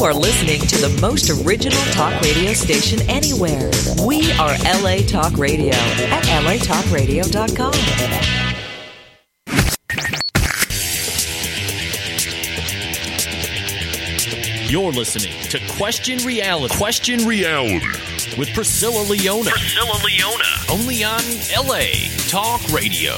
are listening to the most original talk radio station anywhere. We are LA Talk Radio at latalkradio.com. You're listening to Question Reality. Question Reality with Priscilla Leona. Priscilla Leona. Only on LA Talk Radio.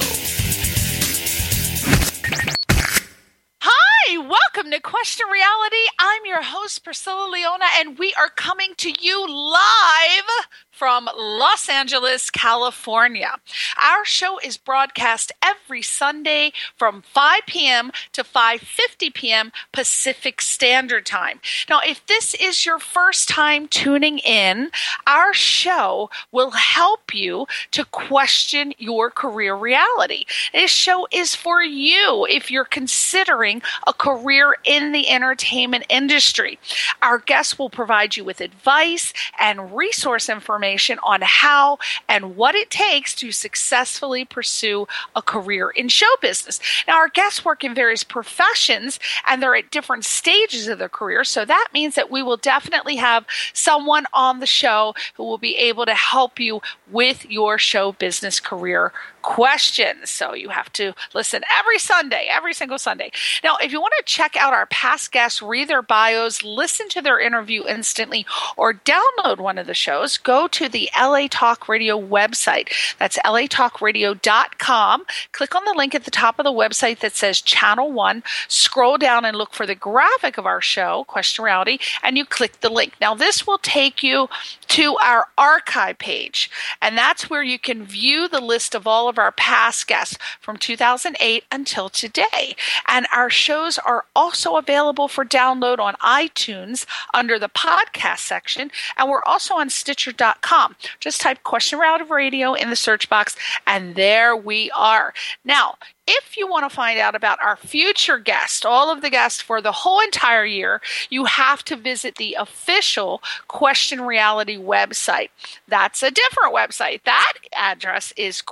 Hi, welcome to Question Reality. I'm your host, Priscilla Leona, and we are coming to you live from Los Angeles, California. Our show is broadcast every Sunday from 5 p.m. to 5:50 p.m. Pacific Standard Time. Now, if this is your first time tuning in, our show will help you to question your career reality. This show is for you if you're considering a career in the entertainment industry. Our guests will provide you with advice and resource information on how and what it takes to successfully pursue a career in show business. Now, our guests work in various professions and they're at different stages of their career. So that means that we will definitely have someone on the show who will be able to help you with your show business career questions. So you have to listen every Sunday, every single Sunday. Now, if you want to check out our past guests, read their bios, listen to their interview instantly, or download one of the shows, go to the LA Talk Radio website. That's latalkradio.com. Click on the link at the top of the website that says Channel 1. Scroll down and look for the graphic of our show, Question Reality, and you click the link. Now, this will take you to our archive page, and that's where you can view the list of all of our past guests from 2008 until today. And our shows are also available for download on iTunes under the podcast section, and we're also on Stitcher.com. Just type Question Reality Radio in the search box, and there we are. Now, if you want to find out about our future guests, all of the guests for the whole entire year, you have to visit the official Question Reality website. That's a different website. That address is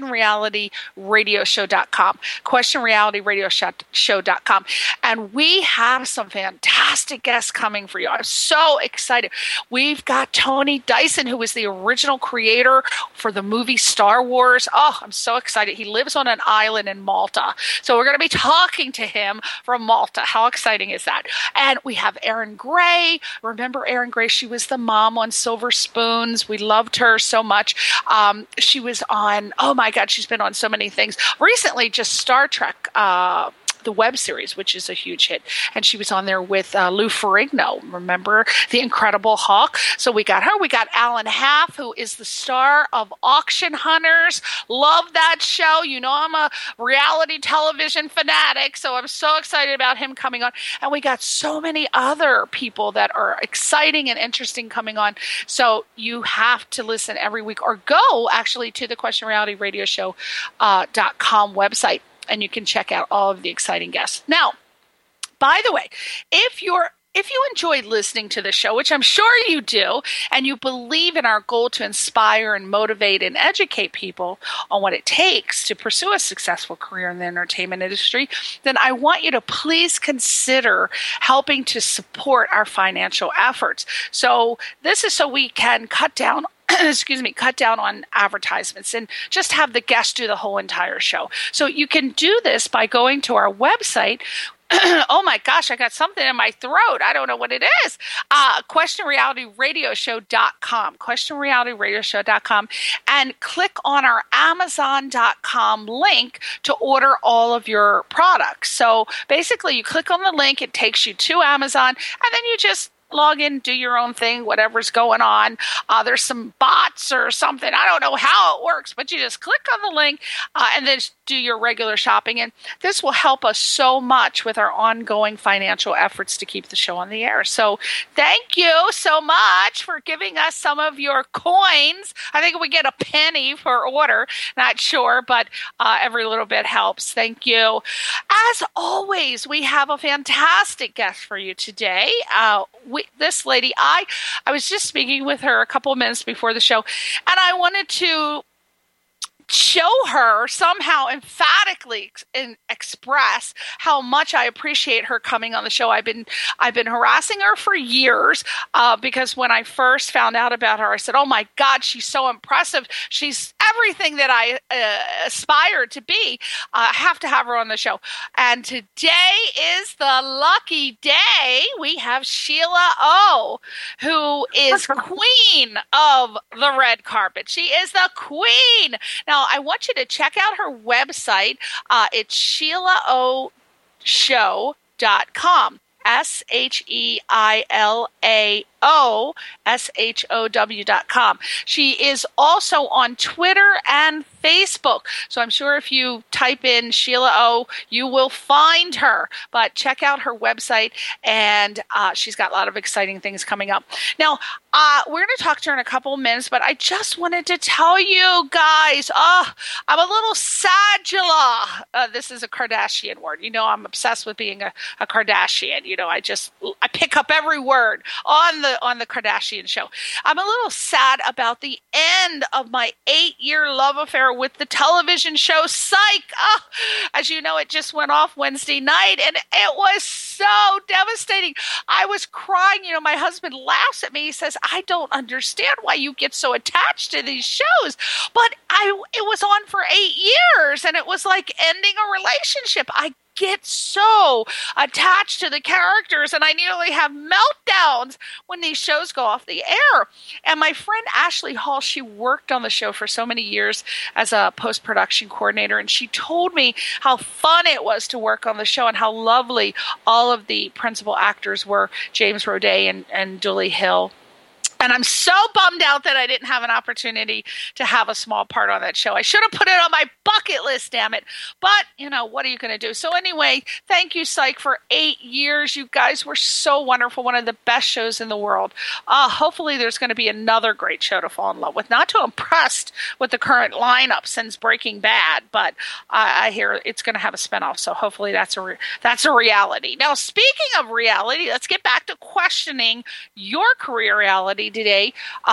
questionrealityradioshow.com, questionrealityradioshow.com. And we have some fantastic guests coming for you. I'm so excited. We've got Tony Dyson, who is the original creator for the movie Star Wars. Oh, I'm so excited. He lives on an island in Malta. So we're going to be talking to him from Malta. How exciting is that? And we have Erin Gray. Remember Erin Gray? She was the mom on Silver Spoons. We loved her so much. She was on, oh my God, she's been on so many things. Recently, just Star Trek, the web series, which is a huge hit. And she was on there with Lou Ferrigno. Remember The Incredible Hulk? So we got her. We got Alan Half, who is the star of Auction Hunters. Love that show. You know, I'm a reality television fanatic, so I'm so excited about him coming on. And we got so many other people that are exciting and interesting coming on. So you have to listen every week or go actually to the questionrealityradioshow.com website. And you can check out all of the exciting guests. Now, by the way, if you enjoy listening to the show, which I'm sure you do, and you believe in our goal to inspire and motivate and educate people on what it takes to pursue a successful career in the entertainment industry, then I want you to please consider helping to support our financial efforts. So this is so we can cut down on advertisements and just have the guests do the whole entire show. So you can do this by going to our website. Oh my gosh, I got something in my throat. I don't know what it is. questionrealityradioshow.com, questionrealityradioshow.com, and click on our Amazon.com link to order all of your products. So basically you click on the link, it takes you to Amazon, and then you just log in, do your own thing, whatever's going on. There's some bots or something. I don't know how it works, but you just click on the link and then do your regular shopping. And this will help us so much with our ongoing financial efforts to keep the show on the air. So thank you so much for giving us some of your coins. I think we get a penny per order. Not sure, but every little bit helps. Thank you. As always, we have a fantastic guest for you today. This lady, I was just speaking with her a couple of minutes before the show, and I wanted to show her somehow emphatically express how much I appreciate her coming on the show. I've been harassing her for years because when I first found out about her, I said, "Oh my God, she's so impressive. She's everything that I aspire to be. I have to have her on the show." And today is the lucky day. We have Sheila O, who is queen of the red carpet. She is the queen. Now, I want you to check out her website. It's SheilaOShow.com. SheilaOShow.com. She is also on Twitter and Facebook. So I'm sure if you type in Sheila O, you will find her. But check out her website, and she's got a lot of exciting things coming up. Now, we're going to talk to her in a couple of minutes, but I just wanted to tell you guys, I'm a little sadula. This is a Kardashian word. You know, I'm obsessed with being a Kardashian. You know, I pick up every word on the Kardashian show. I'm a little sad about the end of my 8-year love affair with the television show Psych. As you know, it just went off Wednesday night, and it was so devastating. I was crying. You know, my husband laughs at me. He says, "I don't understand why you get so attached to these shows." But it was on for 8 years, and it was like ending a relationship. I get so attached to the characters, and I nearly have meltdowns when these shows go off the air. And my friend Ashley Hall, she worked on the show for so many years as a post-production coordinator, and she told me how fun it was to work on the show and how lovely all of the principal actors were, James Roday and Julie Hill. And I'm so bummed out that I didn't have an opportunity to have a small part on that show. I should have put it on my bucket list, damn it. But, you know, what are you going to do? So anyway, thank you, Psych, for 8 years. You guys were so wonderful. One of the best shows in the world. Hopefully there's going to be another great show to fall in love with. Not too impressed with the current lineup since Breaking Bad, but I hear it's going to have a spinoff. So hopefully that's a reality. Now, speaking of reality, let's get back to questioning your career reality today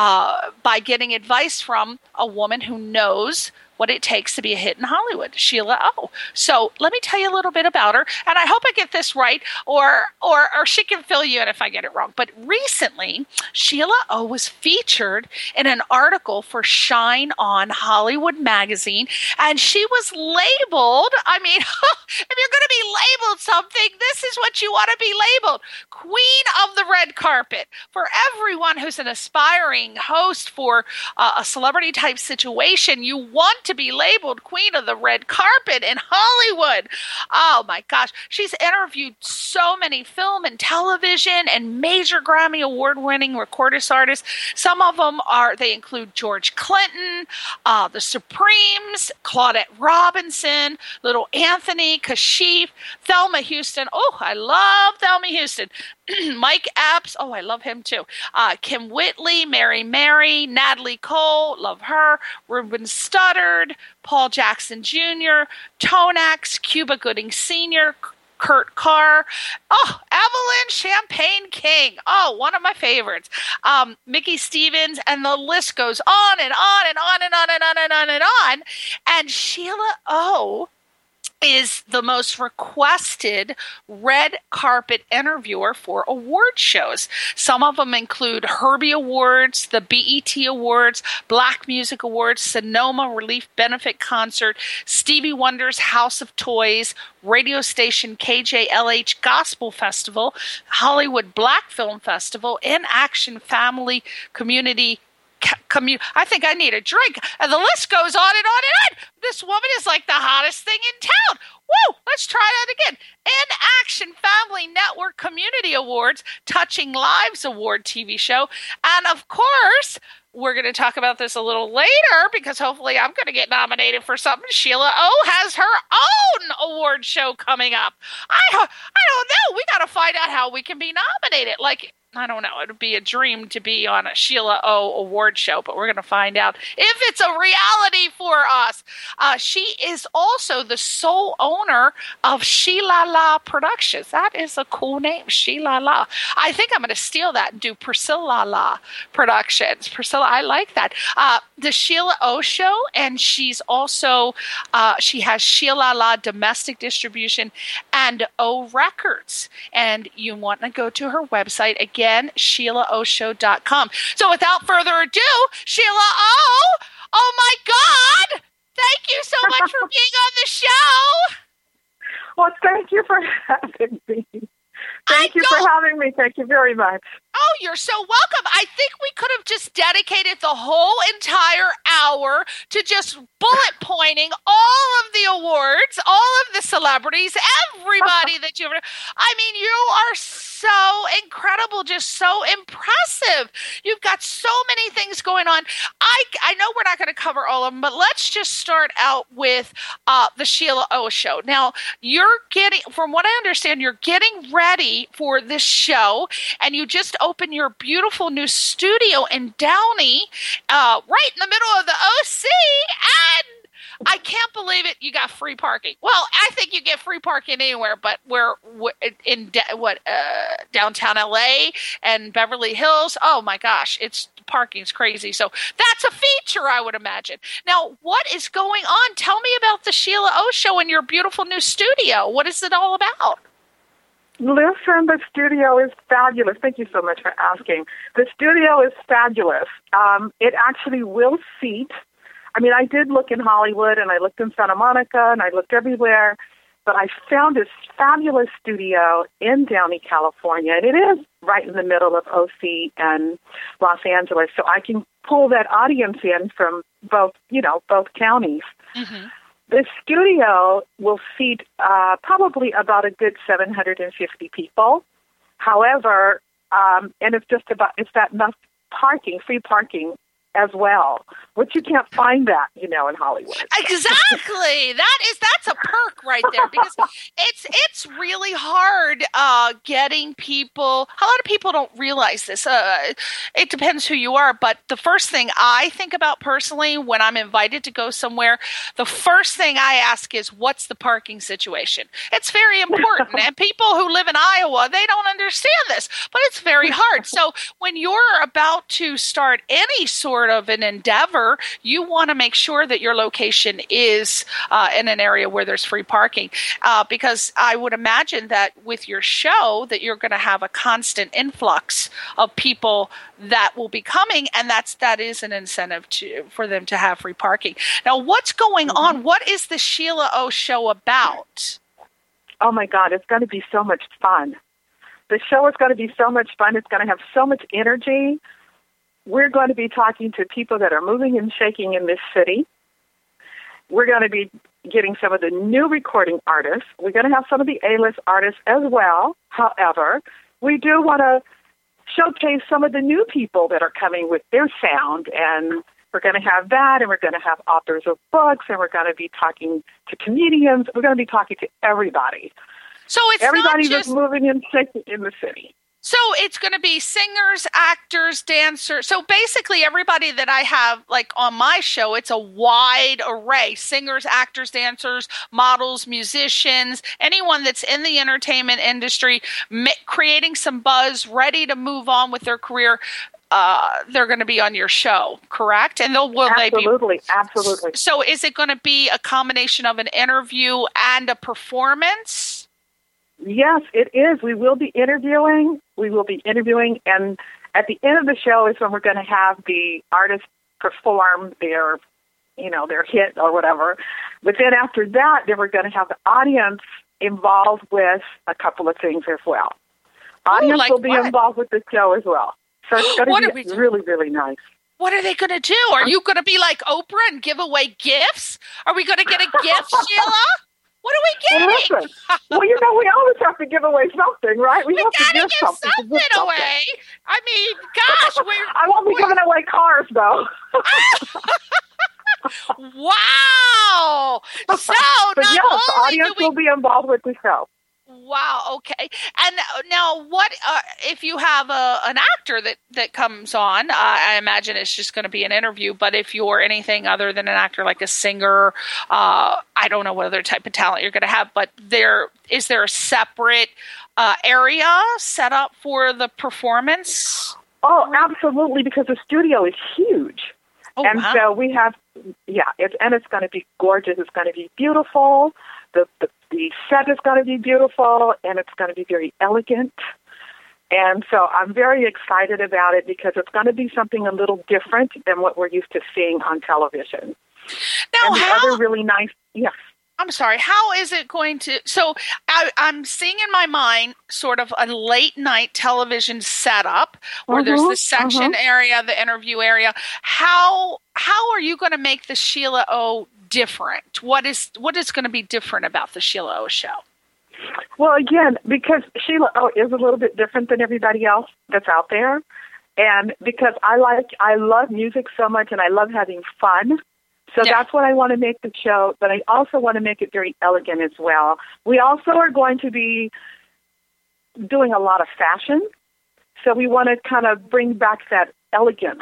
by getting advice from a woman who knows what it takes to be a hit in Hollywood, Sheila O. So let me tell you a little bit about her, and I hope I get this right, or she can fill you in if I get it wrong. But recently, Sheila O was featured in an article for Shine On Hollywood magazine, and she was labeled, I mean, if you're going to be labeled something, this is what you want to be labeled, Queen of the Red Carpet. For everyone who's an aspiring host for a celebrity-type situation, you want to be labeled Queen of the Red Carpet in Hollywood. Oh my gosh. She's interviewed so many film and television and major Grammy award-winning recordist artists. Some of them they include George Clinton, the Supremes, Claudette Robinson, Little Anthony, Kashif, Thelma Houston. Oh, I love Thelma Houston. Mike Epps, oh, I love him too. Kim Whitley, Mary, Natalie Cole, love her. Ruben Studdard, Paul Jackson Jr., Tonax, Cuba Gooding Sr., Kurt Carr, Evelyn Champagne King, one of my favorites, Mickey Stevens, and the list goes on and on and on and on and on and on and on. And Sheila O is the most requested red carpet interviewer for award shows. Some of them include Herbie Awards, the BET Awards, Black Music Awards, Sonoma Relief Benefit Concert, Stevie Wonder's House of Toys, radio station KJLH Gospel Festival, Hollywood Black Film Festival, In Action Family Community. I think I need a drink. And the list goes on and on and on. This woman is like the hottest thing in town. Woo! Let's try that again. In Action Family Network Community Awards, Touching Lives Award TV show. And of course, we're going to talk about this a little later because hopefully I'm going to get nominated for something. Sheila O has her own award show coming up. I don't know. We got to find out how we can be nominated. Like, I don't know. It would be a dream to be on a Sheila O. award show, but we're going to find out if it's a reality for us. She is also the sole owner of Sheila La Productions. That is a cool name, Sheila La. I think I'm going to steal that and do Priscilla La Productions. Priscilla, I like that. The Sheila O Show, and she's also, she has Sheila La Domestic Distribution and O Records. And you want to go to her website again, SheilaOShow.com. So without further ado, Sheila O, oh my God, thank you so much for being on the show. Well, thank you for having me. Thank you for having me. Thank you very much. Oh, you're so welcome. I think we could have just dedicated the whole entire hour to just bullet pointing all of the awards, all of the celebrities, everybody that you've... I mean, you are so incredible, just so impressive. You've got so many things going on. I know we're not going to cover all of them, but let's just start out with the Sheila O Show. Now, you're getting, from what I understand, you're getting ready for this show, and you just opened your beautiful new studio in Downey, right in the middle of the OC, and I can't believe it. You got free parking. Well, I think you get free parking anywhere, but we're in downtown LA and Beverly Hills. Oh my gosh, parking's crazy. So that's a feature, I would imagine. Now, what is going on? Tell me about the Sheila O Show and your beautiful new studio. What is it all about? Listen, the studio is fabulous. Thank you so much for asking. The studio is fabulous. It actually will seat. I mean, I did look in Hollywood, and I looked in Santa Monica, and I looked everywhere, but I found this fabulous studio in Downey, California, and it is right in the middle of OC and Los Angeles, so I can pull that audience in from both counties. Mm-hmm. The studio will seat probably about a good 750 people. However, and it's that enough parking, free parking as well, which you can't find that, in Hollywood. Exactly. That's a perk right there, because it's really hard getting people. A lot of people don't realize this. It depends who you are, but the first thing I think about personally when I'm invited to go somewhere, the first thing I ask is, what's the parking situation? It's very important, and people who live in Iowa, they don't understand this, but it's very hard. So when you're about to start any sort of an endeavor, you want to make sure that your location is in an area where there's free parking, because I would imagine that with your show that you're going to have a constant influx of people that will be coming, and that is an incentive for them to have free parking. Now, what's going on? What is the Sheila O Show about? Oh my God, it's going to be so much fun. The show is going to be so much fun. It's going to have so much energy. We're going to be talking to people that are moving and shaking in this city. We're going to be getting some of the new recording artists. We're going to have some of the A-list artists as well. However, we do want to showcase some of the new people that are coming with their sound, and we're going to have that, and we're going to have authors of books, and we're going to be talking to comedians. We're going to be talking to everybody. So it's everybody not just that's moving and shaking in the city. So it's going to be singers, actors, dancers. So basically everybody that I have like on my show, it's a wide array. Singers, actors, dancers, models, musicians, anyone that's in the entertainment industry, creating some buzz, ready to move on with their career. They're going to be on your show, correct? And absolutely. So is it going to be a combination of an interview and a performance? Yes, it is. We will be interviewing, and at the end of the show is when we're going to have the artists perform their hit or whatever. But then after that, then we're going to have the audience involved with a couple of things as well. Audience will be involved with the show as well. So it's going to be really, really nice. What are they going to do? Are you going to be like Oprah and give away gifts? Are we going to get a gift, Sheila? What are we getting? Well, we always have to give away something, right? We have to give something away. I mean, gosh. I won't be giving away cars, though. Wow. So but yes, the audience will be involved with the show. Wow. Okay. And now, what if you have an actor that comes on? I imagine it's just going to be an interview. But if you're anything other than an actor, like a singer, I don't know what other type of talent you're going to have. But is there a separate area set up for the performance? Oh, absolutely, because the studio is huge. Oh, and wow. so we have, it's going to be gorgeous. It's going to be beautiful. The set is going to be beautiful, and it's going to be very elegant. And so I'm very excited about it because it's going to be something a little different than what we're used to seeing on television. Now, and the other really nice, yes. I'm sorry, how is it going to, so I'm seeing in my mind sort of a late night television setup where there's the section area, the interview area. How are you going to make the Sheila O different? What is going to be different about the Sheila O show? Well, again, because Sheila O is a little bit different than everybody else that's out there. And because I love music so much and I love having fun. So that's what I want to make the show, but I also want to make it very elegant as well. We also are going to be doing a lot of fashion. So we want to kind of bring back that elegance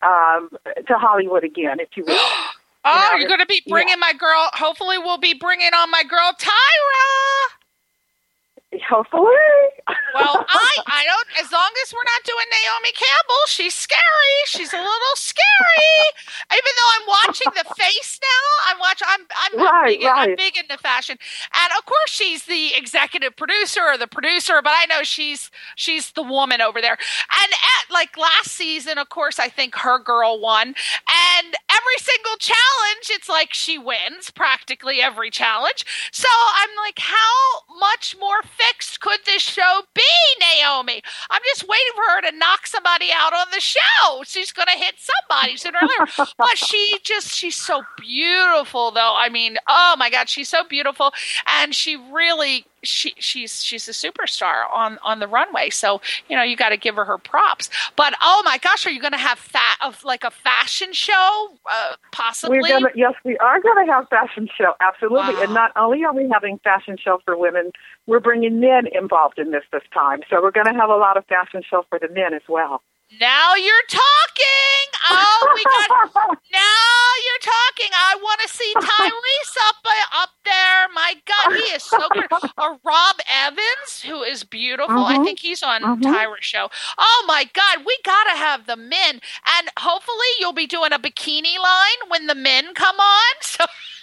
to Hollywood again, if you will. You're going to be bringing my girl, hopefully we'll be bringing on my girl Tyra. Hopefully. Well, I don't, as long as we're not doing Naomi Campbell, she's scary. She's a little scary. Even though I'm watching The Face now, I'm big into fashion. And of course she's the executive producer or the producer, but I know she's the woman over there. And like last season, of course, I think her girl won. And every single challenge, it's like she wins practically every challenge. So I'm like, how much more fixed could this show be, Naomi? I'm just waiting for her to knock somebody out on the show. She's going to hit somebody sooner or later. But she's so beautiful, though. I mean, oh my God, she's so beautiful. And she really, she's a superstar on the runway. So, you got to give her props. But, oh my gosh, are you going to have like a fashion show, possibly? Yes, we are going to have fashion show. Absolutely. Wow. And not only are we having fashion show for women, we're bringing men involved in this time. So we're going to have a lot of fashion show for the men as well. Now you're talking. Oh, now you're talking. I want to see Tyrese up there. My God, he is so good. Or Rob Evans, who is beautiful. I think he's on Tyra's show. Oh my God, we gotta have the men, and hopefully you'll be doing a bikini line when the men come on. So.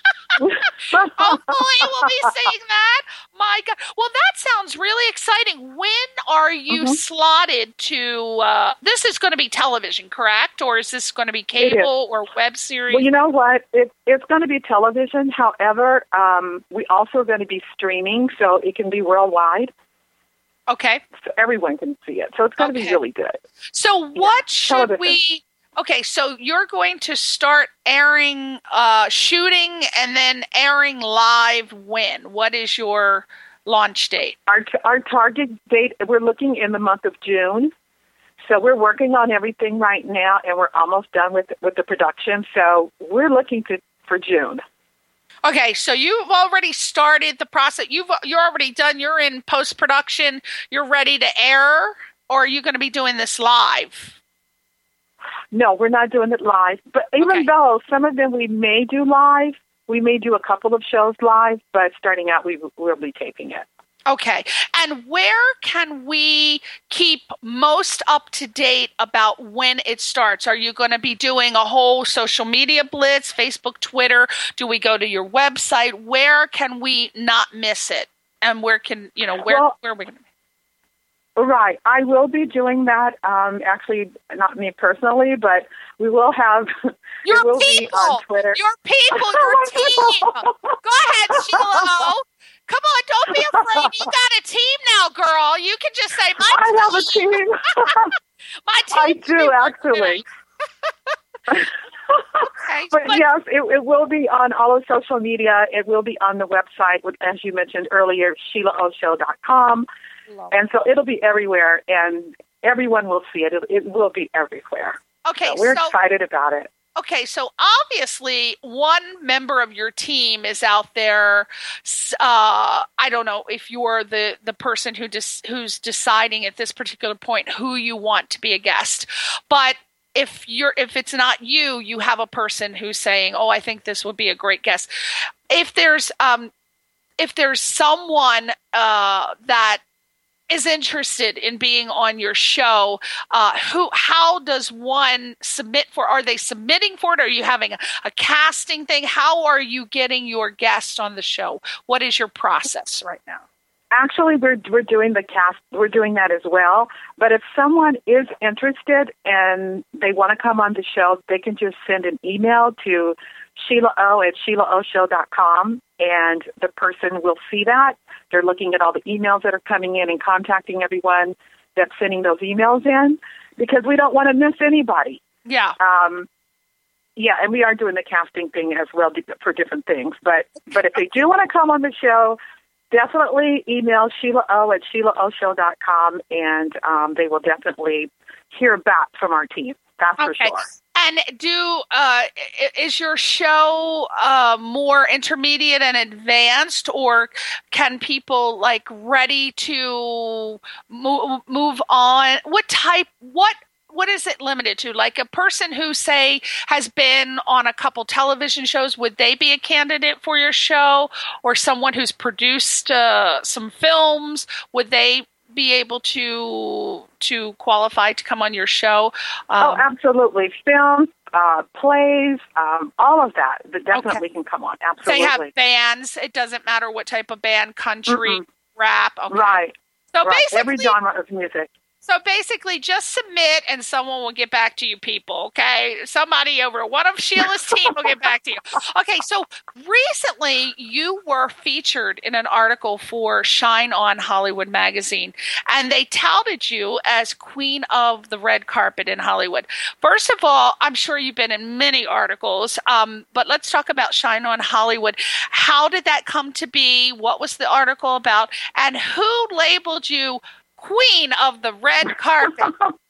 Hopefully we'll be seeing that. My God. Well, that sounds really exciting. When are you slotted to, this is going to be television, correct? Or is this going to be cable or web series? Well, you know what? It's going to be television. However, we also are going to be streaming, so it can be worldwide. Okay. So everyone can see it. So it's going to be really good. So what should we... Okay, so you're going to start airing, shooting, and then airing live when? What is your launch date? Our target date, we're looking in the month of June. So we're working on everything right now, and we're almost done with the production. So we're looking for June. Okay, so you've already started the process. You're already done. You're in post-production. You're ready to air, or are you going to be doing this live? No, we're not doing it live. But even though some of them we may do live, we may do a couple of shows live, but starting out, we'll be taping it. Okay. And where can we keep most up to date about when it starts? Are you going to be doing a whole social media blitz, Facebook, Twitter? Do we go to your website? Where can we not miss it? And where can, where are we going to be? Right. I will be doing that. Actually, not me personally, but we will have. Your will people. Be on Twitter. Your people. Your team. Go ahead, Sheila. Come on, don't be afraid. You got a team now, girl. You can just say my team. I have a team. My team. I do actually. Okay, but yes, it will be on all of social media. It will be on the website, as you mentioned earlier, SheilaOShow.com. And so it'll be everywhere, and everyone will see it. It will be everywhere. Okay, so we're excited about it. Okay, so obviously one member of your team is out there. I don't know if you're the person who's deciding at this particular point who you want to be a guest, but if it's not you, you have a person who's saying, "Oh, I think this would be a great guest." If there's someone that is interested in being on your show, how does one submit for? Are they submitting for it? Are you having a casting thing? How are you getting your guest on the show? What is your process right now? Actually, we're doing the cast. We're doing that as well. But if someone is interested and they want to come on the show, they can just send an email to SheilaO@SheilaOShow.com, and the person will see that. They're looking at all the emails that are coming in and contacting everyone that's sending those emails in, because we don't want to miss anybody. Yeah. Yeah, and we are doing the casting thing as well for different things. But if they do want to come on the show, definitely email SheilaO@SheilaOShow.com, and they will definitely hear back from our team. That's for sure. And is your show more intermediate and advanced, or can people ready to move on? What is it limited to? Like a person who, say, has been on a couple television shows, would they be a candidate for your show? Or someone who's produced some films, would they be able to qualify to come on your show? Absolutely. Films, plays, all of that definitely can come on. Absolutely. They have bands. It doesn't matter what type of band, country, rap. Okay. Right. So basically, every genre of music. So basically, just submit and someone will get back to you, people, okay? Somebody over one of Sheila's team will get back to you. Okay, so recently you were featured in an article for Shine On Hollywood magazine, and they touted you as queen of the red carpet in Hollywood. First of all, I'm sure you've been in many articles, but let's talk about Shine On Hollywood. How did that come to be? What was the article about? And who labeled you queen of the red carpet?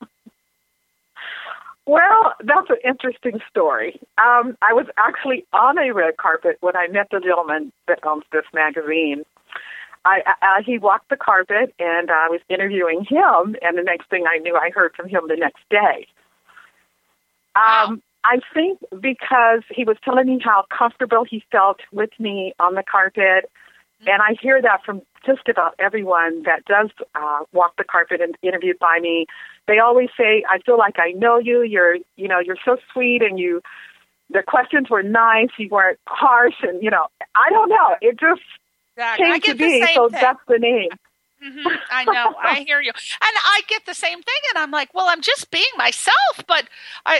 Well, that's an interesting story. I was actually on a red carpet when I met the gentleman that owns this magazine. He walked the carpet, and I was interviewing him, and the next thing I knew, I heard from him the next day. Wow. I think because he was telling me how comfortable he felt with me on the carpet, and I hear that from just about everyone that does walk the carpet and interviewed by me. They always say, "I feel like I know you. You're so sweet, and the questions were nice. You weren't harsh, and I don't know. It just came to be. So that's the name." Mm-hmm. I know. I hear you. And I get the same thing. And I'm like, well, I'm just being myself. But I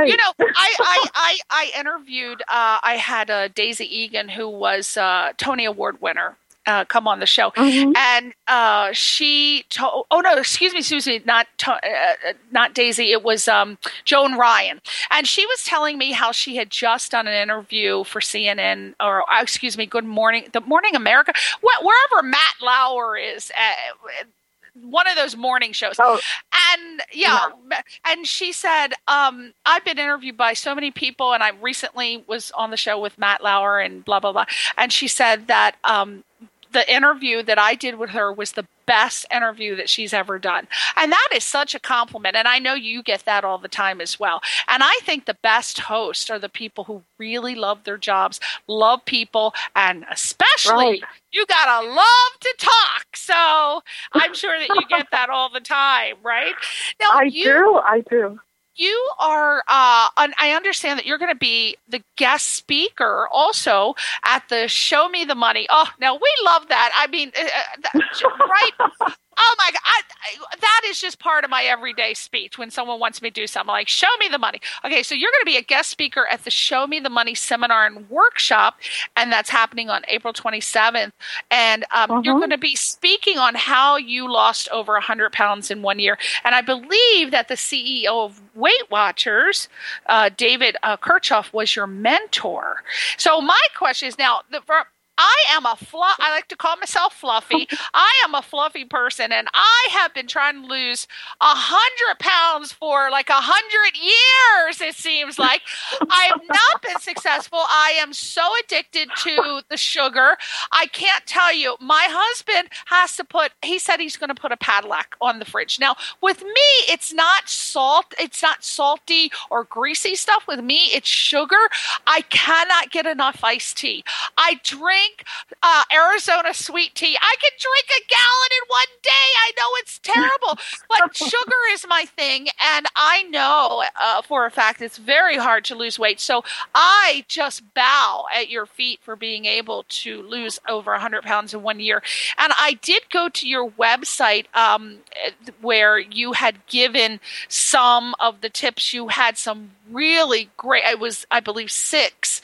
interviewed, I had Daisy Egan, who was Tony Award winner, come on the show. Mm-hmm. And she told, excuse me, not Daisy. It was Joan Ryan. And she was telling me how she had just done an interview for CNN, or Good Morning America, wherever Matt Lauer is, one of those morning shows. Oh. And and she said, I've been interviewed by so many people, and I recently was on the show with Matt Lauer and blah, blah, blah. And she said that the interview that I did with her was the best interview that she's ever done. And that is such a compliment. And I know you get that all the time as well. And I think the best hosts are the people who really love their jobs, love people, and especially you got to love to talk. So I'm sure that you get that all the time, right? Now, I do. You are, and I understand that you're going to be the guest speaker also at the Show Me the Money. Oh, now we love that. I mean, right? Oh my God, that is just part of my everyday speech when someone wants me to do something like show me the money. Okay, so you're going to be a guest speaker at the Show Me the Money seminar and workshop, and that's happening on April 27th. And you're going to be speaking on how you lost over 100 pounds in 1 year. And I believe that the CEO of Weight Watchers, David Kirchhoff, was your mentor. So my question is now, I like to call myself fluffy. I am a fluffy person, and I have been trying to lose 100 pounds for like 100 years, it seems like. I have not been successful. I am so addicted to the sugar. I can't tell you. My husband he said he's going to put a padlock on the fridge. Now, with me, it's not salty or greasy stuff. With me, it's sugar. I cannot get enough iced tea. I drink Arizona sweet tea. I can drink a gallon in one day. I know it's terrible, but sugar is my thing. And I know for a fact it's very hard to lose weight. So I just bow at your feet for being able to lose over 100 pounds in 1 year. And I did go to your website where you had given some of the tips. You had some really great, I believe six,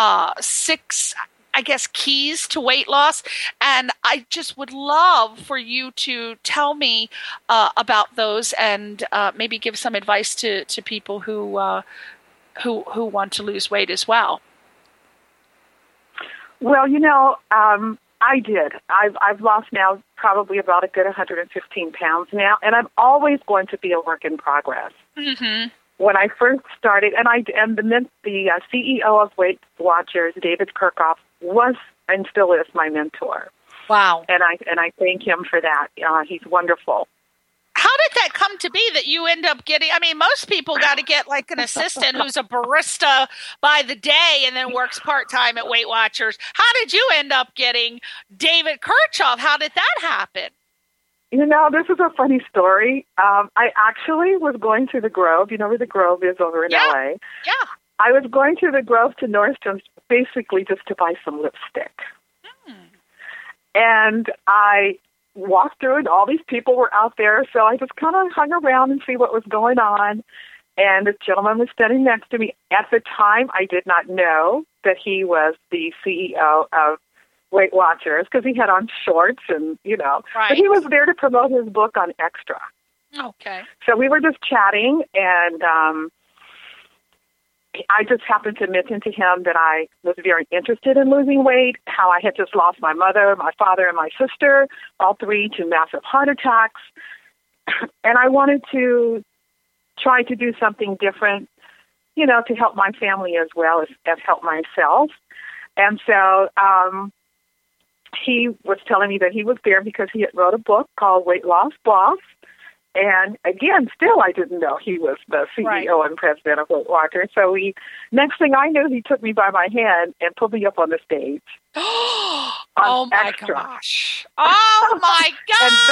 I guess, keys to weight loss. And I just would love for you to tell me about those and maybe give some advice to people who want to lose weight as well. Well, I did. I've lost now probably about a good 115 pounds now, and I'm always going to be a work in progress. Mm-hmm. When I first started, the CEO of Weight Watchers, David Kirchhoff, was and still is my mentor. Wow! And I thank him for that. He's wonderful. How did that come to be that you end up getting? I mean, most people got to get like an assistant who's a barista by the day and then works part-time at Weight Watchers. How did you end up getting David Kirchhoff? How did that happen? This is a funny story. I actually was going to the Grove. You know where the Grove is over in L.A.? Yeah. I was going to the Grove to Nordstrom's basically just to buy some lipstick. And I walked through, and all these people were out there, so I just kind of hung around and see what was going on. And this gentleman was standing next to me. At the time, I did not know that he was the CEO of Weight Watchers because he had on shorts and, Right. But he was there to promote his book on Extra. Okay. So we were just chatting, and I just happened to mention to him that I was very interested in losing weight, how I had just lost my mother, my father, and my sister, all three to massive heart attacks. And I wanted to try to do something different, to help my family as well as help myself. And so he was telling me that he was there because he had wrote a book called Weight Loss Boss. And again, still I didn't know he was the CEO and president of Weight Watchers. So next thing I knew, he took me by my hand and put me up on the stage. Oh my gosh! Oh my gosh! And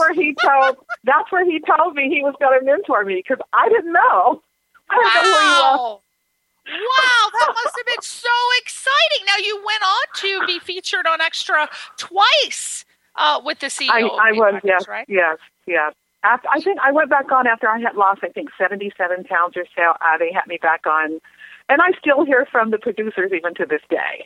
that's where he told me he was going to mentor me because I didn't know. I didn't know who he was. Wow, that must have been so exciting. Now you went on to be featured on Extra twice with the CEO. I was, yes, right? Yes. I think I went back on after I had lost, 77 pounds or so. They had me back on. And I still hear from the producers even to this day.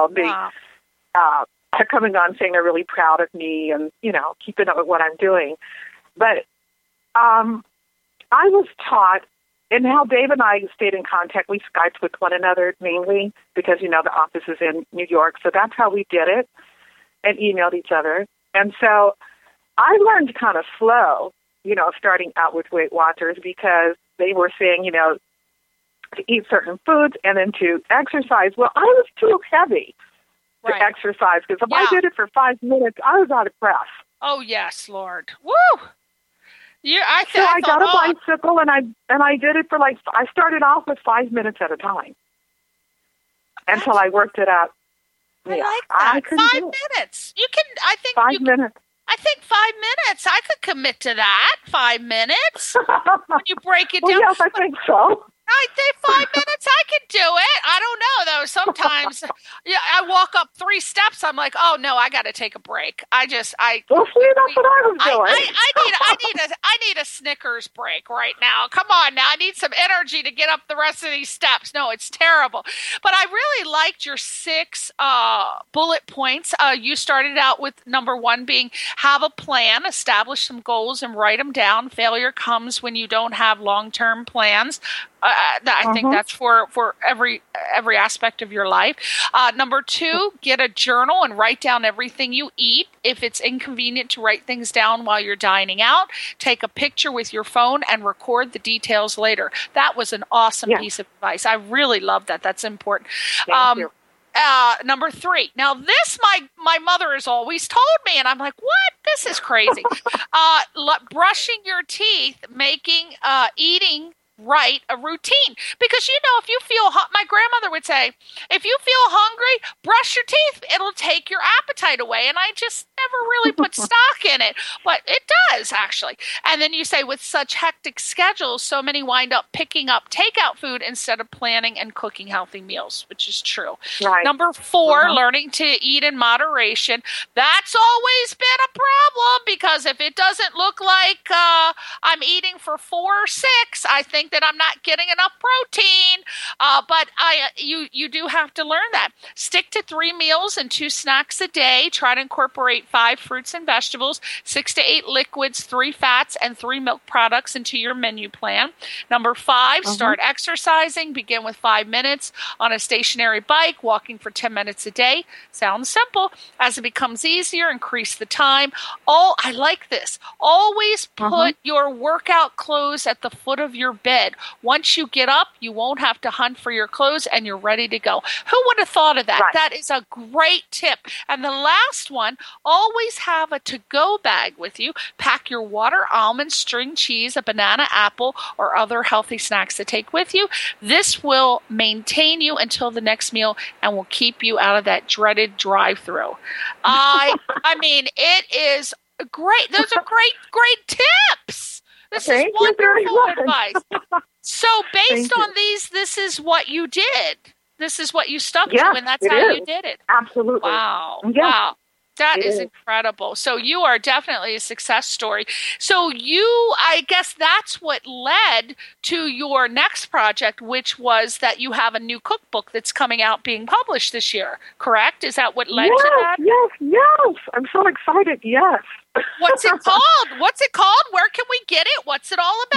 They're coming on saying they're really proud of me and, keeping up with what I'm doing. But I was taught, and how Dave and I stayed in contact, we Skyped with one another mainly because, the office is in New York. So that's how we did it and emailed each other. And so I learned kind of slow, starting out with Weight Watchers because they were saying, to eat certain foods and then to exercise. Well, I was too heavy to exercise because if I did it for 5 minutes, I was out of breath. Oh, yes, Lord. Woo! So I got a bicycle and I did it for I started off with 5 minutes at a time until I worked it up. I like that. 5 minutes. You can, I think. 5 minutes. I think 5 minutes. I could commit to that. 5 minutes. When you break it down. Yes, I think so. I think 5 minutes, I could do it. I don't know, though. Sometimes I walk up 3 steps. I'm like, oh, no, I got to take a break. Well, see, that's what I was doing. I need a Snickers break right now. Come on now. I need some energy to get up the rest of these steps. No, it's terrible. But I really liked your 6 bullet points. You started out with number 1 being have a plan, establish some goals, and write them down. Failure comes when you don't have long-term plans. I think that's for every aspect of your life. Number 2, get a journal and write down everything you eat. If it's inconvenient to write things down while you're dining out, take a picture with your phone and record the details later. That was an awesome piece of advice. I really love that. That's important. Thank you. Number 3. Now, this my mother has always told me, and I'm like, what? This is crazy. Brushing your teeth, eating right a routine. Because, if you feel my grandmother would say, if you feel hungry, brush your teeth. It'll take your appetite away. And I just never really put stock in it. But it does, actually. And then you say, with such hectic schedules, so many wind up picking up takeout food instead of planning and cooking healthy meals, which is true. Right. Number 4, learning to eat in moderation. That's always been a problem, because if it doesn't look like I'm eating for 4 or 6, I think that I'm not getting enough protein. But you do have to learn that. Stick to 3 meals and 2 snacks a day. Try to incorporate 5 fruits and vegetables, 6 to 8 liquids, 3 fats, and 3 milk products into your menu plan. Number 5, start exercising. Begin with 5 minutes on a stationary bike, walking for 10 minutes a day. Sounds simple. As it becomes easier, increase the time. I like this. Always put your workout clothes at the foot of your bed. Once you get up, you won't have to hunt for your clothes and you're ready to go. Who would have thought of that? Right. That is a great tip. And the last one, always have a to-go bag with you. Pack your water, almonds, string cheese, a banana, apple, or other healthy snacks to take with you. This will maintain you until the next meal and will keep you out of that dreaded drive-through. I mean, it is great. Those are great tips. This is wonderful advice. So based on these, this is what you did. This is what you stuck to, and that's how you did it. Absolutely. Wow. Yeah. Wow. That is incredible. So you are definitely a success story. So I guess that's what led to your next project, which was that you have a new cookbook that's coming out being published this year, correct? Is that what led to that? Yes. I'm so excited. Yes. What's it called? Where can we get it? What's it all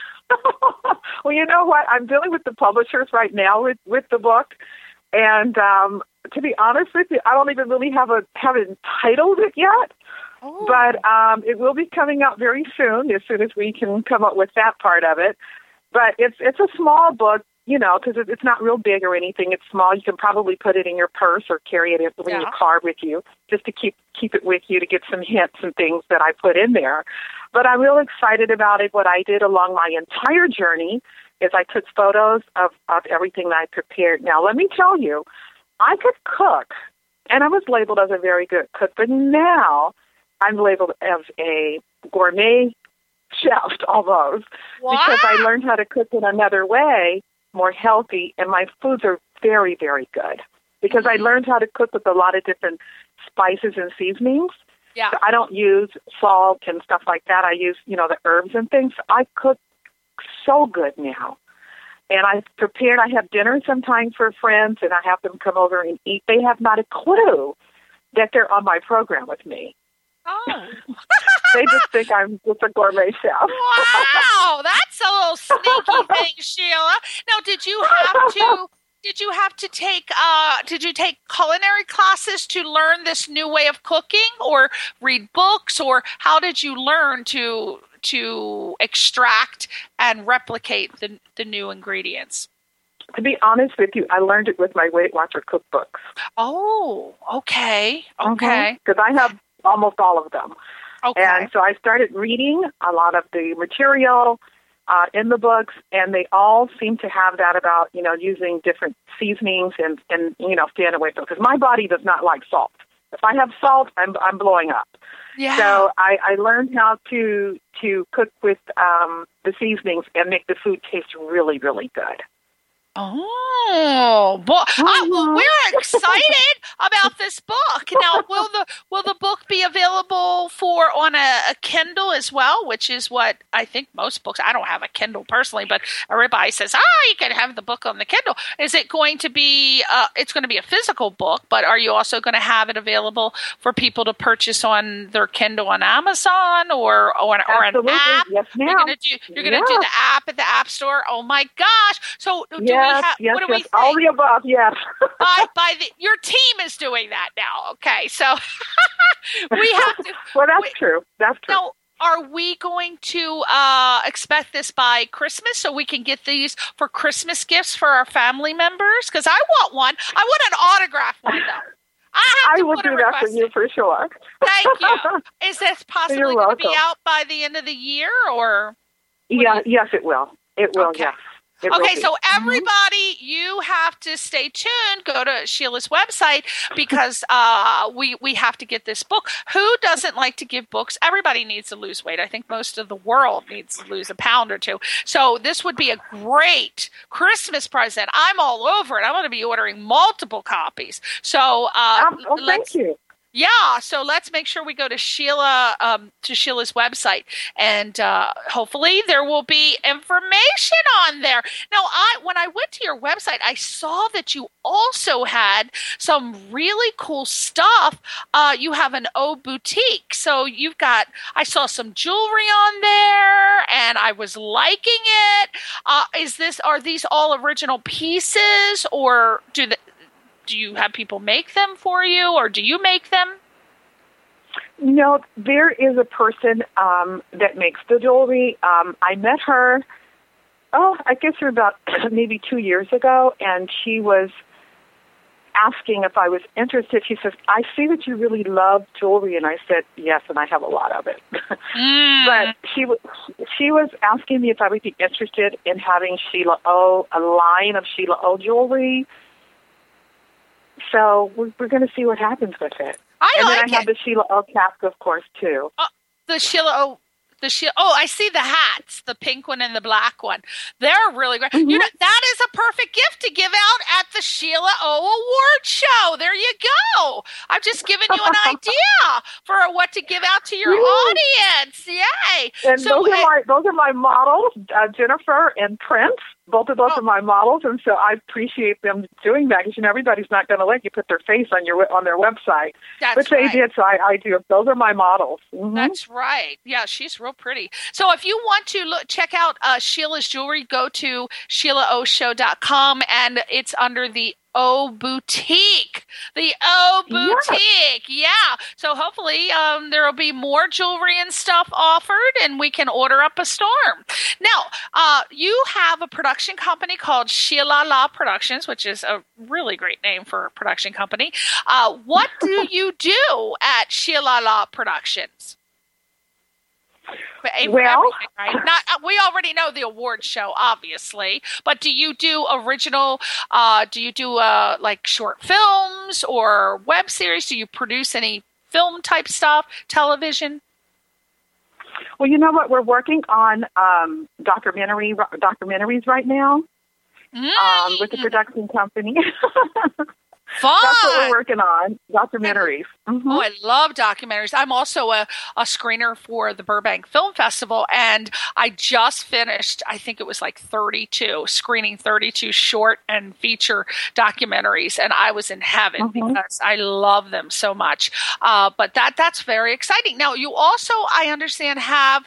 about? Well, you know what? I'm dealing with the publishers right now with the book. And to be honest with you, I don't even really haven't entitled it yet. But it will be coming out very soon as we can come up with that part of it. But it's a small book, because it's not real big or anything. It's small. You can probably put it in your purse or carry it in your car with you, just to keep it with you to get some hints and things that I put in there. But I'm real excited about it. What I did along my entire journey is I took photos of everything that I prepared. Now, let me tell you, I could cook, and I was labeled as a very good cook, but now I'm labeled as a gourmet chef almost, because I learned how to cook in another way, more healthy, and my foods are very, very good, because I learned how to cook with a lot of different spices and seasonings. Yeah. So I don't use salt and stuff like that. I use, the herbs and things. I cook so good now. And I have dinner sometimes for friends, and I have them come over and eat. They have not a clue that they're on my program with me. Oh. They just think I'm just a gourmet chef. Wow, that's a little sneaky thing, Sheila. Now, did you take culinary classes to learn this new way of cooking, or read books, or how did you learn to extract and replicate the new ingredients? To be honest with you, I learned it with my Weight Watcher cookbooks. Oh, okay. Because I have almost all of them. Okay. And so I started reading a lot of the material in the books, and they all seem to have that about, using different seasonings and staying away from it. Because my body does not like salt. If I have salt, I'm blowing up. Yeah. So I learned how to cook with the seasonings and make the food taste really, really good. Oh, boy. Well, we're excited. about this book. Now, will the book be available on a Kindle as well, which is what I think most books. I don't have a Kindle personally, but everybody says, you can have the book on the Kindle. Is it going to be? It's going to be a physical book, but are you also going to have it available for people to purchase on their Kindle on Amazon or an app? Yes, ma'am. You're going to do the app at the App Store. Oh my gosh! So what do we think? All the above. Yes. Your team is doing that now. Okay, so we have to. Well, that's true. That's true. Now, are we going to expect this by Christmas so we can get these for Christmas gifts for our family members? Because I want one. I want an autograph one, though. I will do that for you for sure. Thank you. Is this possibly going to be out by the end of the year, or? Yes, it will. It will. Okay. Yes. Okay, so everybody, you have to stay tuned. Go to Sheila's website because we have to get this book. Who doesn't like to give books? Everybody needs to lose weight. I think most of the world needs to lose a pound or two. So this would be a great Christmas present. I'm all over it. I'm going to be ordering multiple copies. So thank you. Yeah, so let's make sure we go to Sheila's website, and hopefully there will be information on there. Now, when I went to your website, I saw that you also had some really cool stuff. You have an O boutique, so I saw some jewelry on there, and I was liking it. Are these all original pieces, or do you have people make them for you, or do you make them? No, there is a person that makes the jewelry. I met her, I guess about maybe 2 years ago, and she was asking if I was interested. She says, I see that you really love jewelry, and I said, yes, and I have a lot of it. But she was asking me if I would be interested in having Sheila O, a line of Sheila O jewelry. So we're going to see what happens with it. I have the Sheila O caps, of course, too. The Sheila O. I see the hats, the pink one and the black one. They're really great. Mm-hmm. That is a perfect gift to give out at the Sheila O Award Show. There you go. I've just given you an idea for what to give out to your audience. Yay! And those are my models, Jennifer and Prince. Both of those are my models, and so I appreciate them doing that because everybody's not going to let you put their face on their website. But they did, so I do. Those are my models. Mm-hmm. That's right. Yeah, she's real pretty. So if you want to check out Sheila's jewelry, go to SheilaOShow.com, and it's under the O Boutique. The O Boutique. Yeah. So hopefully there will be more jewelry and stuff offered, and we can order up a storm. Now, you have a production company called Sheila La Productions, which is a really great name for a production company. What do you do at Sheila La Productions? Well, right? We already know the award show, obviously, but do you do original? Do you do like short films or web series? Do you produce any film type stuff, television? Well, you know what? We're working on documentaries right now with the production company. Fun. That's what we're working on, documentaries. Mm-hmm. Oh, I love documentaries. I'm also a screener for the Burbank Film Festival, and I just finished, I think it was like 32 short and feature documentaries, and I was in heaven because I love them so much. But that's very exciting. Now, you also, I understand, have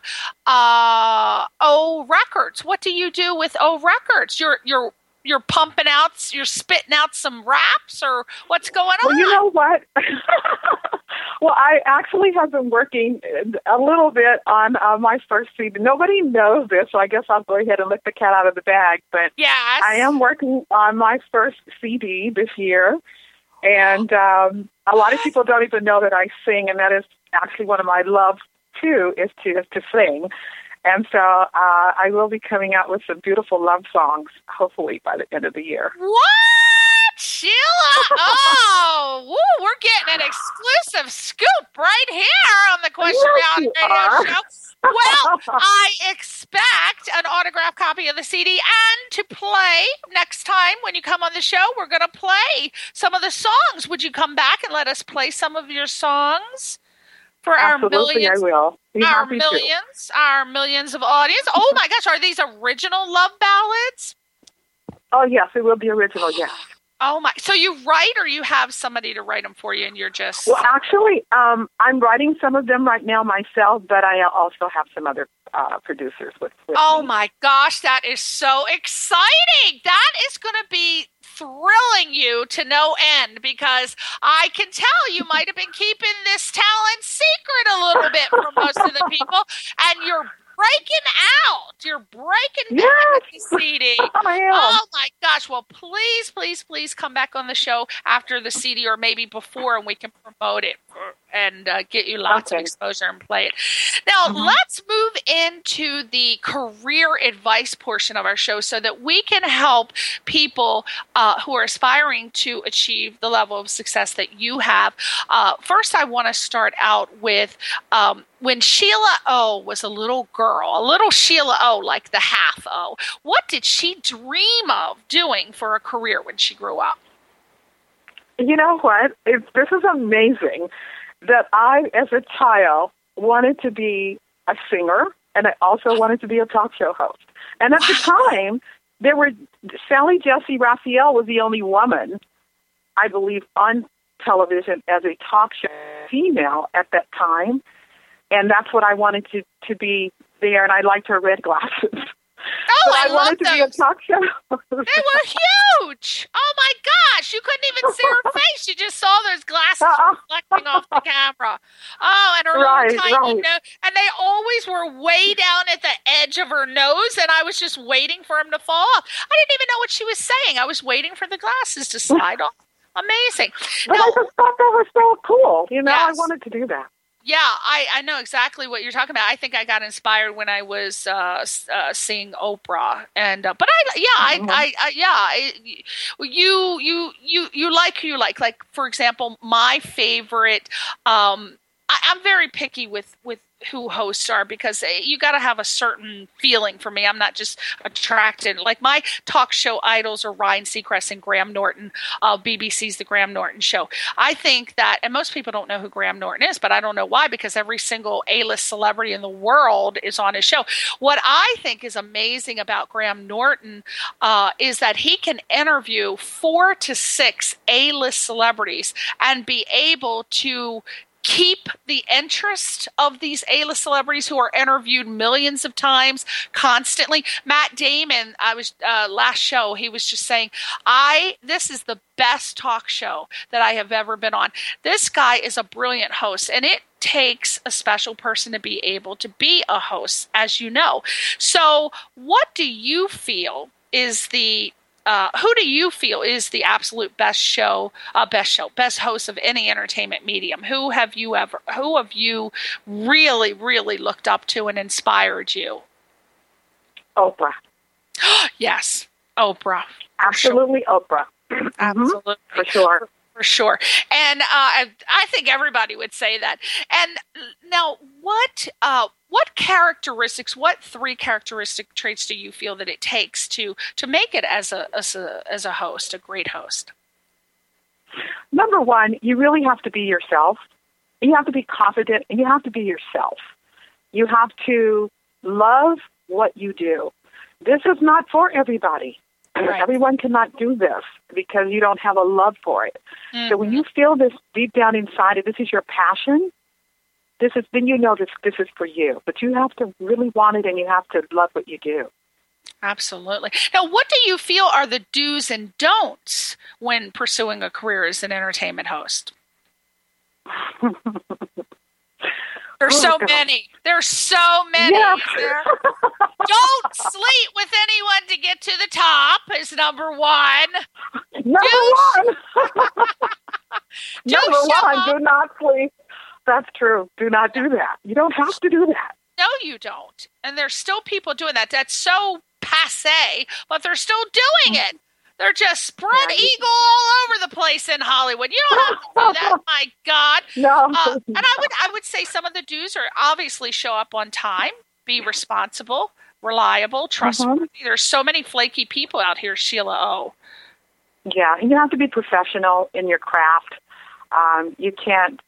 O Records. What do you do with O Records? You're pumping out, you're spitting out some raps, or what's going on? Well, you know what? Well, I actually have been working a little bit on my first CD. Nobody knows this, so I guess I'll go ahead and let the cat out of the bag. But yes. I am working on my first CD this year, and a lot of people don't even know that I sing, and that is actually one of my loves too, is to sing. And so I will be coming out with some beautiful love songs, hopefully by the end of the year. What? Sheila? Oh, woo, we're getting an exclusive scoop right here on the Question Reality Radio Show. Well, I expect an autographed copy of the CD, and to play next time when you come on the show, we're going to play some of the songs. Would you come back and let us play some of your songs for Absolutely, our millions? I will. Our millions of audience. Oh my gosh, are these original love ballads? Oh yes, it will be original. Yes. Oh my! So you write, or you have somebody to write them for you, and you're just... Well, actually, I'm writing some of them right now myself, but I also have some other producers with Oh me. my gosh, that is so exciting! That is going to be thrilling you to no end, because I can tell you might have been keeping this talent secret a little bit from most of the people, and you're breaking out. You're breaking out with the CD. I am. Oh my gosh. Well, please, please, please come back on the show after the CD, or maybe before, and we can promote it and get you lots of exposure and play it. Now, let's move into the career advice portion of our show so that we can help people who are aspiring to achieve the level of success that you have. First, I want to start out with when Sheila O was a little girl, a little Sheila O, like the half O, what did she dream of doing for a career when she grew up? You know what? This is amazing that I, as a child, wanted to be a singer, and I also wanted to be a talk show host. And at the time, Sally Jessy Raphael was the only woman, I believe, on television as a talk show female at that time. And that's what I wanted to be there, and I liked her red glasses. Oh, I wanted to be a talk show. They were huge. Oh my gosh, you couldn't even see her face. You just saw those glasses reflecting off the camera. Oh, and her little tiny nose. And they always were way down at the edge of her nose, and I was just waiting for them to fall off. I didn't even know what she was saying. I was waiting for the glasses to slide off. Amazing. But I just thought that was so cool. You know, yes. I wanted to do that. Yeah, I know exactly what you're talking about. I think I got inspired when I was seeing Oprah, and you like who you like. Like, for example, my favorite. I'm very picky with who hosts are, because you got to have a certain feeling for me. I'm not just attracted. Like, my talk show idols are Ryan Seacrest and Graham Norton of BBC's The Graham Norton Show. I think that, and most people don't know who Graham Norton is, but I don't know why, because every single A-list celebrity in the world is on his show. What I think is amazing about Graham Norton is that he can interview 4 to 6 A-list celebrities and be able to keep the interest of these A-list celebrities who are interviewed millions of times constantly. Matt Damon, I was last show, he was just saying, this is the best talk show that I have ever been on. This guy is a brilliant host, and it takes a special person to be able to be a host, as you know. So what do you feel is who do you feel is the absolute best host of any entertainment medium? Who have you really, really looked up to and inspired you? Oprah. Yes, Oprah. Absolutely, sure. Oprah. Absolutely. For sure. For sure. And I think everybody would say that. And now, what characteristics, what 3 characteristic traits do you feel that it takes to make it as a host, a great host? Number 1, you really have to be yourself. You have to be confident, and you have to be yourself. You have to love what you do. This is not for everybody. Right. Everyone cannot do this because you don't have a love for it. Mm-hmm. So when you feel this deep down inside, if this is your passion, then you know this is for you. But you have to really want it, and you have to love what you do. Absolutely. Now, what do you feel are the do's and don'ts when pursuing a career as an entertainment host? There's so many. There's so many. Yeah. Don't sleep with anyone to get to the top is number 1. Number 1. Number 1, do not sleep. That's true. Do not do that. You don't have to do that. No, you don't. And there's still people doing that. That's so passé, but they're still doing it. They're just spread eagle all over the place in Hollywood. You don't have to do that, my God. No. And I would say some of the do's are obviously show up on time, be responsible, reliable, trustworthy. There's so many flaky people out here, Sheila O. Yeah, and you have to be professional in your craft. You can't,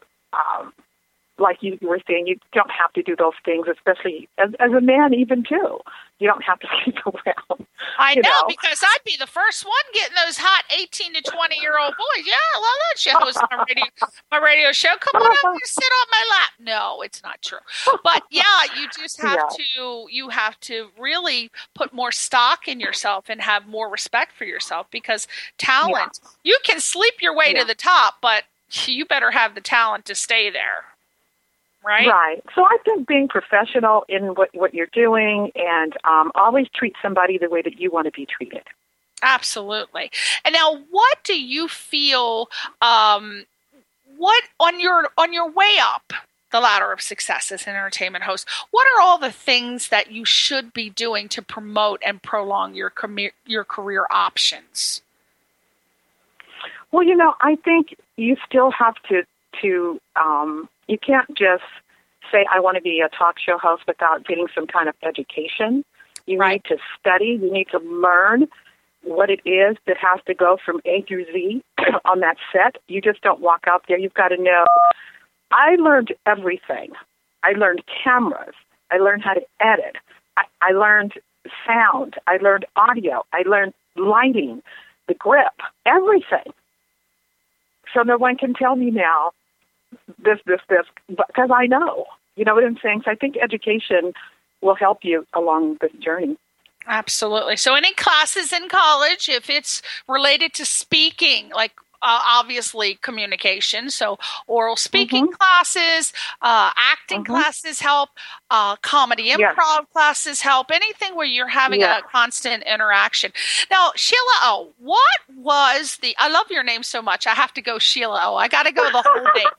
like you were saying, you don't have to do those things, especially as a man even too. You don't have to keep around. I know, because I'd be the first one getting those hot 18 to 20-year-old boys. Yeah, well, I'll let you host my radio show. Come on up and sit on my lap. No, it's not true. But yeah, you just have you have to really put more stock in yourself and have more respect for yourself, because talent, you can sleep your way to the top, but you better have the talent to stay there. Right. So I think being professional in what you're doing, and always treat somebody the way that you want to be treated. Absolutely. And now, what do you feel? What on your way up the ladder of success as an entertainment host? What are all the things that you should be doing to promote and prolong your career options? Well, I think you still have to. You can't just say, I want to be a talk show host without getting some kind of education. You need to study. You need to learn what it is that has to go from A through Z on that set. You just don't walk out there. You've got to know. I learned everything. I learned cameras. I learned how to edit. I learned sound. I learned audio. I learned lighting, the grip, everything. So no one can tell me now, this, because I know. You know what I'm saying? So I think education will help you along this journey. Absolutely. So any classes in college, if it's related to speaking, like obviously communication, so oral speaking classes, acting classes help, comedy improv classes help, anything where you're having a constant interaction. Now, Sheila O, I love your name so much, I have to go Sheila O. I got to go the whole name.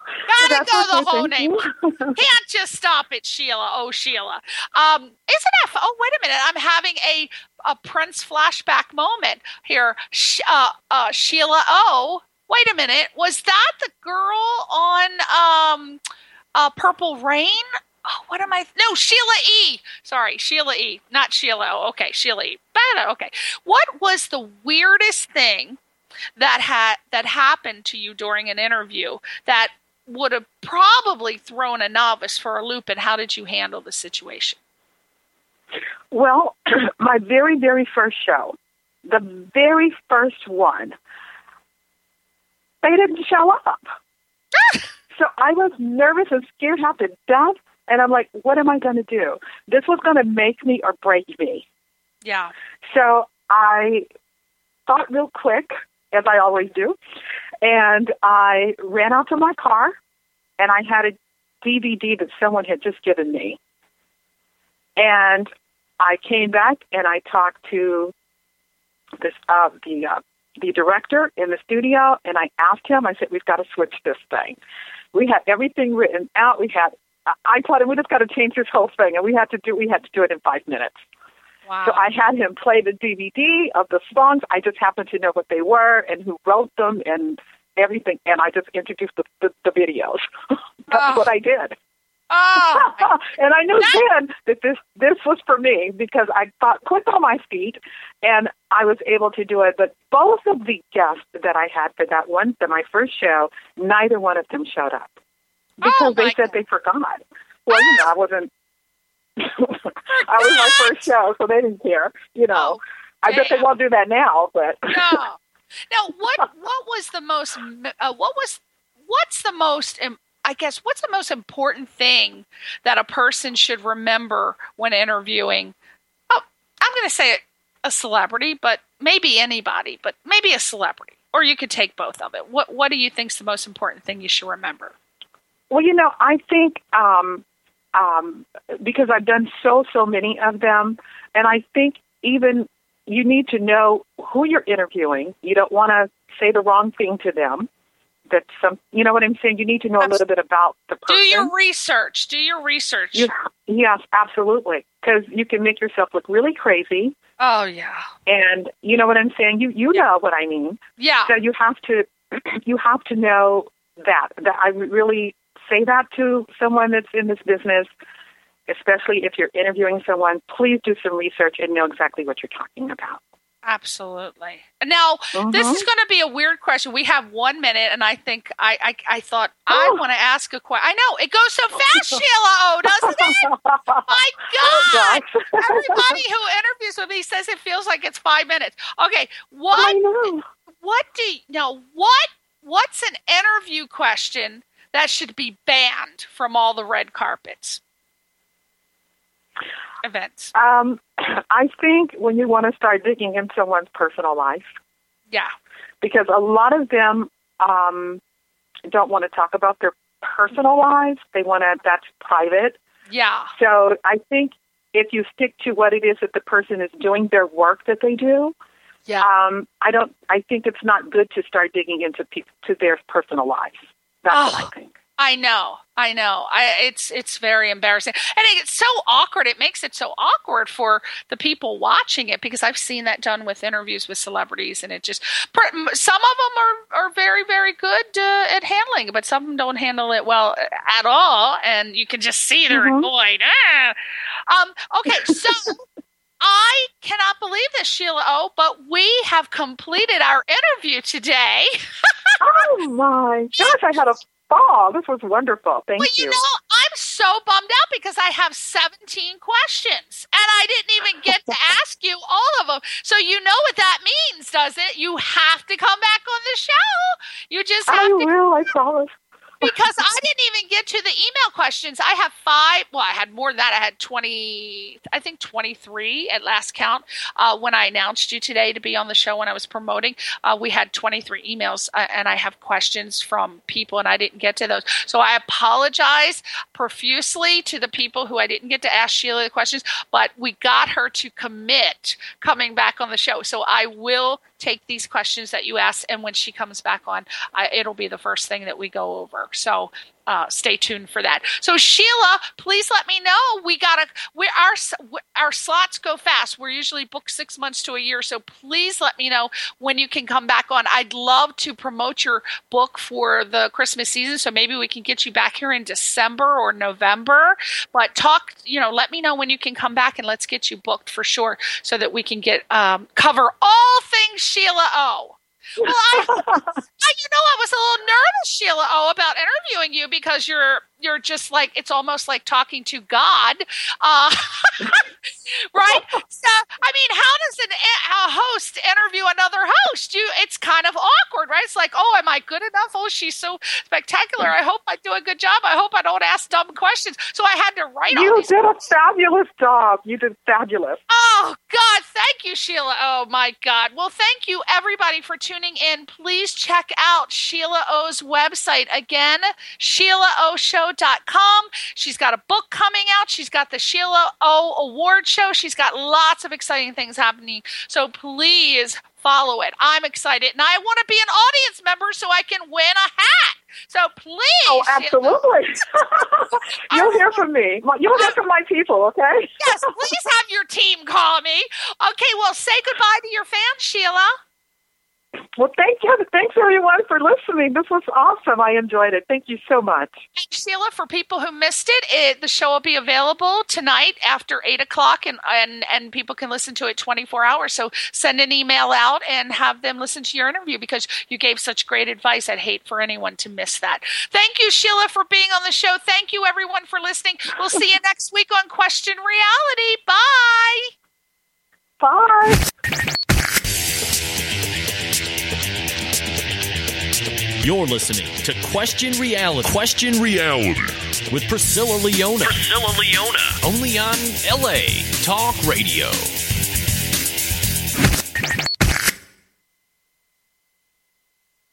Can't just stop it, Sheila O. Sheila. Isn't that, wait a minute, I'm having a Prince flashback moment here. Sheila O. Wait a minute. Was that the girl on Purple Rain? Oh, what am I? No, Sheila E. Sorry, Sheila E. Not Sheila O. Okay, Sheila E. Okay. What was the weirdest thing that happened to you during an interview that would have probably thrown a novice for a loop, and how did you handle the situation? Well, my very, very first show, the very first one, they didn't show up. So I was nervous and scared half to death. And I'm like, what am I going to do? This was going to make me or break me. Yeah. So I thought real quick, as I always do. And I ran out to my car, and I had a DVD that someone had just given me. And I came back, and I talked to this the director in the studio, and I asked him, I said, we've got to switch this thing. We had everything written out. I told him, we just got to change this whole thing, and we had to do it in 5 minutes. Wow. So I had him play the DVD of the songs. I just happened to know what they were and who wrote them and everything, and I just introduced the videos. That's what I did. Oh, and I knew then that this was for me, because I thought quick on my feet, and I was able to do it. But both of the guests that I had for my first show, neither one of them showed up, because they said they forgot. Well, I wasn't. I was my first show, so they didn't care. I bet they won't do that now. But no. Now, what's the most important thing that a person should remember when interviewing? Oh, I'm going to say a celebrity, but maybe anybody, but maybe a celebrity, or you could take both of it. What do you think is the most important thing you should remember? Well, I think because I've done so many of them, and I think even you need to know who you're interviewing. You don't want to say the wrong thing to them. You know what I'm saying? You need to know a little bit about the person. Do your research. Yes, absolutely. Because you can make yourself look really crazy, Oh, yeah. And you know what I'm saying? You know what I mean. Yeah. So you have to know that I really say that to someone that's in this business, especially if you're interviewing someone. Please do some research and know exactly what you're talking about. Absolutely. Now, this is going to be a weird question. We have 1 minute, and I think I thought I want to ask a question. I know it goes so fast, Sheila, doesn't it? My God! Everybody who interviews with me says it feels like it's 5 minutes. Okay, what's an interview question that should be banned from all the red carpets events? I think when you want to start digging in someone's personal life. Yeah. Because a lot of them don't want to talk about their personal lives. They want to, that's private. Yeah. So I think if you stick to what it is that the person is doing, their work that they do, I think it's not good to start digging into to their personal lives. That's what I think. I know. It's very embarrassing. And it's so awkward. It makes it so awkward for the people watching it, because I've seen that done with interviews with celebrities, and it just, some of them are very, very good at handling it, but some of them don't handle it well at all. And you can just see they're annoyed. Okay, so I cannot believe this, Sheila O, but we have completed our interview today. Oh my gosh, I had a ball. This was wonderful. Thank you. You know, I'm so bummed out because I have 17 questions and I didn't even get to ask you all of them. So you know what that means, does it? You have to come back on the show. You just have to. I will, I promise. Because I didn't even get to the email questions. I have 5. Well, I had more than that. I had 23 at last count. When I announced you today to be on the show when I was promoting, we had 23 emails, and I have questions from people, and I didn't get to those. So I apologize profusely to the people who I didn't get to ask Sheila the questions, but we got her to commit coming back on the show. So I will take these questions that you asked, and when she comes back on, it'll be the first thing that we go over. So stay tuned for that. So Sheila, please let me know. Our slots go fast. We're usually booked 6 months to a year. So please let me know when you can come back on. I'd love to promote your book for the Christmas season. So maybe we can get you back here in December or November. But let me know when you can come back, and let's get you booked for sure so that we can get cover all things Sheila O. Well, I was a little nervous, Sheila O, about interviewing you because you're just like, it's almost like talking to God, right? So, I mean, how does a host interview another host? It's kind of awkward, right? It's like, oh, am I good enough? Oh, she's so spectacular. I hope I do a good job. I hope I don't ask dumb questions. So I had to write all these. You did a fabulous job. You did fabulous. Oh, God. Thank you, Sheila. Oh, my God. Well, thank you, everybody, for tuning in. Please check out Sheila O's website. Again, SheilaOShow.com. She's got a book coming out. She's got the Sheila O Award Show. She's got lots of exciting things happening. So please follow it. I'm excited. And I want to be an audience member so I can win a hat. So please. Oh, absolutely. You'll hear from me. You'll hear from my people, okay? Yes, please have your team call me. Okay, well, say goodbye to your fans, Sheila. Well, thank you. Thanks, everyone, for listening. This was awesome. I enjoyed it. Thank you so much. And Sheila, for people who missed it, the show will be available tonight after 8 o'clock, and people can listen to it 24 hours. So send an email out and have them listen to your interview because you gave such great advice. I'd hate for anyone to miss that. Thank you, Sheila, for being on the show. Thank you, everyone, for listening. We'll see you next week on Question Reality. Bye. Bye. You're listening to Question Reality. Question Reality with Priscilla Leona. Only on LA Talk Radio.